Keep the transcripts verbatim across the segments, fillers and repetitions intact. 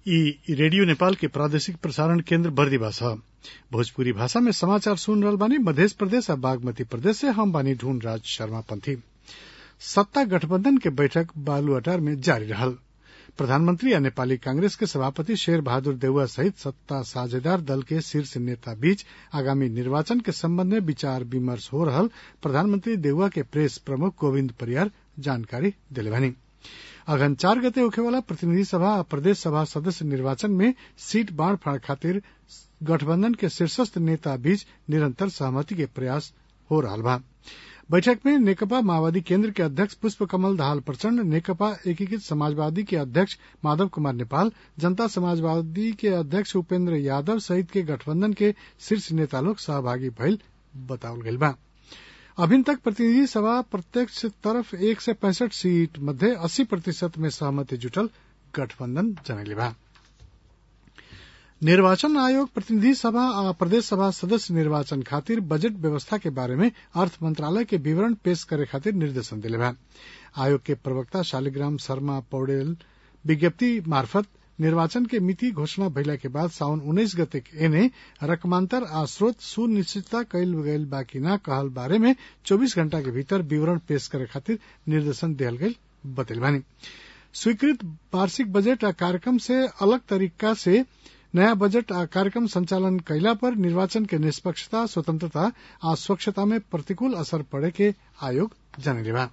ई रेडियो नेपाल के प्रादेशिक प्रसारण केन्द्र बर्दिवा छ। भोजपुरी भाषा में समाचार सुन रहल बानी। मध्य प्रदेश आ बागमती प्रदेश से हम बानी ढूंढ राज शर्मा पंथी। सत्ता गठबंधन के बैठक बालुआटार में जारी रहल। प्रधानमंत्री आ नेपाली कांग्रेस के सभापति शेर बहादुर देउवा सहित सत्ता साझेदार दल के शीर्ष नेता बीच आगामी निर्वाचन के संबंध में विचार विमर्श हो रहल प्रधानमंत्री देउवा के प्रेस प्रमुख गोविन्द परियार जानकारी देले बानी। अघन चार गते होखेवाला प्रतिनिधि सभा आ प्रदेश सभा सदस्य निर्वाचन में सीट बांड खातिर गठबंधन के शीर्षस्थ नेता बीच निरंतर सहमति के प्रयास हो रहल बा। बैठक में नेकपा माओवादी केन्द्र के अध्यक्ष पुष्प कमल दाहाल प्रचण्ड, नेकपा एकीकृत समाजवादी के अध्यक्ष माधव कुमार नेपाल, जनता समाजवादी के अध्यक्ष उपेन्द्र यादव सहित के गठबंधन के शीर्ष नेता लोग सहभागी भइल बतावल गइल बा। अभिन तक प्रतिनिधि सभा प्रत्यक्ष तरफ एक सय पैंसठ सीट मध्ये अस्सी प्रतिशत में सहमति जुटल गठबंधन जनैले बा। निर्वाचन आयोग प्रतिनिधि सभा आ प्रदेश सभा सदस्य निर्वाचन खातिर बजट व्यवस्था के बारे में अर्थ मंत्रालय के विवरण पेश करे खातिर निर्देशन दिले बा। आयोग के प्रवक्ता शालिग्राम शर्मा पौडेल विज्ञप्ति मार्फत निर्वाचन के मिति घोषणा भइला के बाद साउन उन्नीस गते एने रकमांतर आ स्रोत सुनिश्चितता कैल गइल बाकी ना कहल बारे में चौबीस घंटा के भीतर विवरण पेश करे खातिर निर्देशन दिहल गइल बतैल बानी। स्वीकृत वार्षिक बजट आ कार्यक्रम से अलग तरीका से नया बजट आ कार्यक्रम संचालन कैला पर निर्वाचन के निष्पक्षता, स्वतंत्रता आ स्वच्छता में प्रतिकूल असर पड़े के आयोग जनैले बा।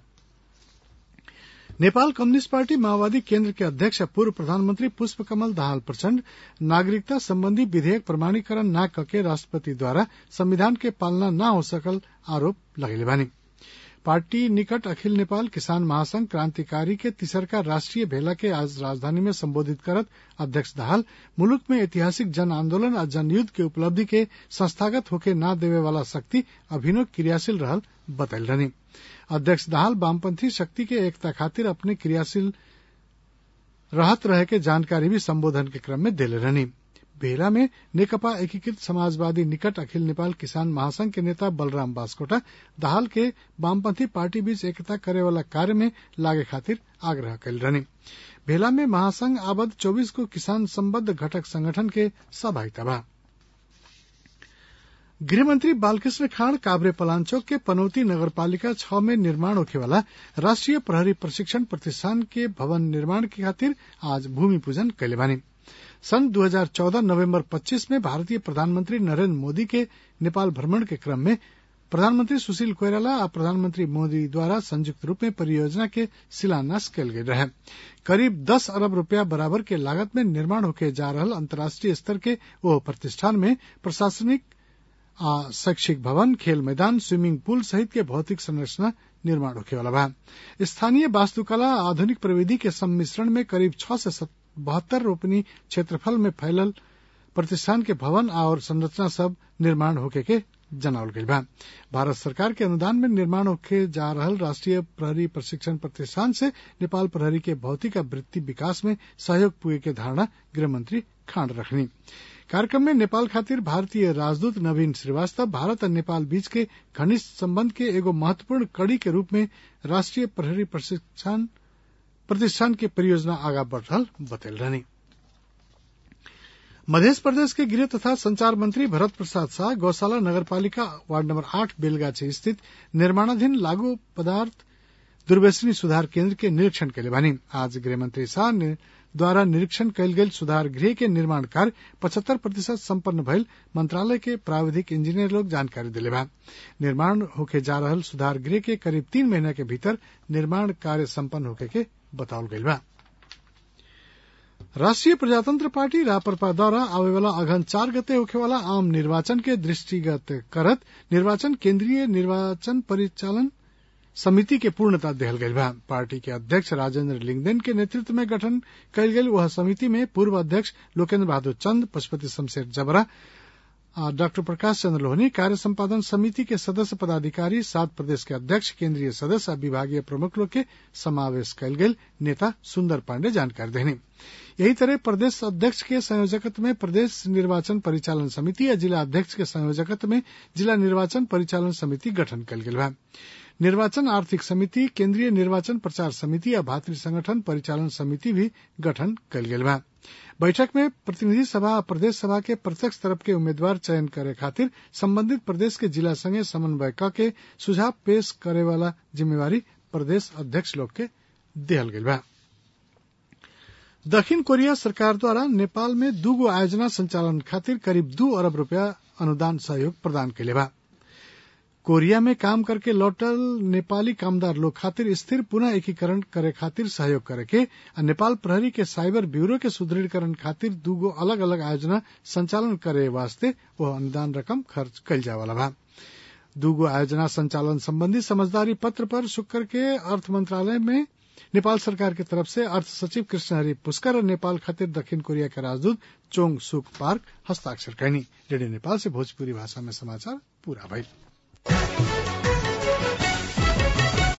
नेपाल कम्युनिस्ट पार्टी माओवादी केन्द्र के अध्यक्ष पूर्व प्रधानमंत्री पुष्प कमल दाहाल प्रचण्ड नागरिकता संबंधी विधेयक प्रमाणीकरण न कके राष्ट्रपति द्वारा संविधान के पालना न हो सकल आरोप लगैले बानी। पार्टी निकट अखिल नेपाल किसान महासंघ क्रांतिकारी के तीसरका राष्ट्रीय भेला के आज राजधानी में संबोधित करत अध्यक्ष दाहाल मुलुक में ऐतिहासिक जन आंदोलन और जनयुद्ध के उपलब्धि के संस्थागत होके न देवे वाला शक्ति अभिनव क्रियाशील रहल बतैल रहनी। अध्यक्ष दाहाल वामपंथी शक्ति के एकता खातिर अपने क्रियाशील रहत रहे के जानकारी भी संबोधन के क्रम में देले रहनी। भेला में नेकपा एकीकृत समाजवादी निकट अखिल नेपाल किसान महासंघ के नेता बलराम बास्कोटा दाहाल के वामपंथी पार्टी बीच एकता करे वाला कार्य में लागे खातिर आग्रह कैल रहनी। भेला में महासंघ आबद्ध चौबीस को किसान संबद्ध घटक संगठन के सहभागिता बा। गृहमंत्री बालकृष्ण खाड़ काभ्रे पलाञ्चोक के पनौती नगरपालिका छ में निर्माण होखेवाला राष्ट्रीय प्रहरी प्रशिक्षण प्रतिष्ठान के भवन निर्माण के खातिर आज भूमि पूजन कैले बानी। सन दो हजार चौदह नवंबर पच्चीस में भारतीय प्रधानमंत्री नरेंद्र मोदी के नेपाल भ्रमण के क्रम में प्रधानमंत्री सुशील कोइराला और प्रधानमंत्री मोदी द्वारा संयुक्त रूप में परियोजना के शिलान्यास कल गये रहे। करीब दस अरब रुपया बराबर के लागत में निर्माण होके जा रहल अंतर्राष्ट्रीय स्तर के वो प्रतिष्ठान में प्रशासनिक आ शैक्षिक भवन, खेल मैदान, स्विमिंग पूल सहित के भौतिक संरचना निर्माण होखे वाला बा। स्थानीय वास्तुकला आधुनिक प्रविधि के सम्मिश्रण में करीब छह से बहत्तर रोपनी क्षेत्रफल में फैलल प्रतिष्ठान के भवन और संरचना सब निर्माण होके के जनावल गइल बा। भारत सरकार के अनुदान में निर्माण होके जा रहल राष्ट्रीय प्रहरी प्रशिक्षण प्रतिष्ठान से नेपाल प्रहरी के भौतिक वृत्ति विकास में सहयोग पुगे के धारणा गृहमंत्री खाड़ रखनी। कार्यक्रम में नेपाल खातिर भारतीय राजदूत नवीन श्रीवास्तव भारत और नेपाल बीच के घनिष्ठ संबंध के एगो महत्वपूर्ण कड़ी के रूप में राष्ट्रीय प्रहरी प्रशिक्षण प्रतिष्ठान के परियोजना आगा बढ़ रहल बतैल रहनी। मध्य प्रदेश के गृह तथा संचार मंत्री भरत प्रसाद शाह गौशाला नगरपालिका वार्ड नंबर आठ बेलगाछी स्थित निर्माणाधीन लागू पदार्थ दुर्व्यसनी सुधार केंद्र के निरीक्षण कैले बानी। आज गृहमंत्री शाह ने द्वारा निरीक्षण कैल गेल सुधार गृह के निर्माण कार्य पचहत्तर प्रतिशत सम्पन्न भइल मंत्रालय के प्राविधिक इंजीनियर लोग जानकारी दिले बा। निर्माण होके जा रहल सुधार गृह के करीब तीन महीना के भीतर निर्माण कार्य सम्पन्न होके के बतावल गइल बा। राष्ट्रीय प्रजातंत्र पार्टी रापरपा द्वारा आवेवाला अघन चार गते होखेवाला आम निर्वाचन के दृष्टिगत करत निर्वाचन केंद्रीय निर्वाचन परिचालन समिति के पूर्णता देहल गइल बा। पार्टी के अध्यक्ष राजेंद्र लिंगदेन के नेतृत्व में गठन कैल गेल वह समिति में पूर्व अध्यक्ष लोकेन्द्र बहादुर चंद, पशुपति शमशेर जबरा, डॉक्टर प्रकाश चंद्र लोहनी, कार्य संपादन समिति के सदस्य पदाधिकारी, सात प्रदेश के अध्यक्ष, केंद्रीय सदस्य और विभागीय प्रमुख लोग के समावेश कैल गेल नेता सुंदर पांडे जानकारी देनी। यही तरह प्रदेश अध्यक्ष के संयोजकत्व में प्रदेश निर्वाचन परिचालन समिति या जिला अध्यक्ष के संयोजकत्व में जिला निर्वाचन परिचालन समिति गठन कैल गेल बा। निर्वाचन आर्थिक समिति, केन्द्रीय निर्वाचन प्रचार समिति आ भातृ संगठन परिचालन समिति भी गठन कयल गेल बा। बैठक में प्रतिनिधि सभा आ प्रदेश सभा के प्रत्यक्ष तरफ के उम्मीदवार चयन करे खातिर संबंधित प्रदेश के जिला संगे समन्वय क के सुझाव पेश करे वाला जिम्मेवारी प्रदेश अध्यक्ष लोग के देहल गेल बा। दक्षिण कोरिया सरकार द्वारा नेपाल में दूगो आयोजना संचालन खातिर करीब दू अरब रुपया अनुदान सहयोग प्रदान कैले बा। कोरिया में काम करके लौटल नेपाली कामदार लोग खातिर स्थिर पुनः एकीकरण करे खातिर सहयोग करे के आ नेपाल प्रहरी के साइबर ब्यूरो के सुदृढ़ीकरण खातिर दूगो अलग अलग आयोजना संचालन करे वास्ते वह अनुदान रकम खर्च कैल जाए वाला बा। दूगो आयोजना संचालन संबंधी समझदारी पत्र पर शुक्र के अर्थ मंत्रालय में नेपाल सरकार की तरफ से अर्थ सचिव कृष्णहरि पुष्कर और नेपाल खातिर दक्षिण कोरिया के राजदूत चोंग सुक पार्क हस्ताक्षर कैनी। रेडियो नेपाल से भोजपुरी भाषा में समाचार पूरा भइल।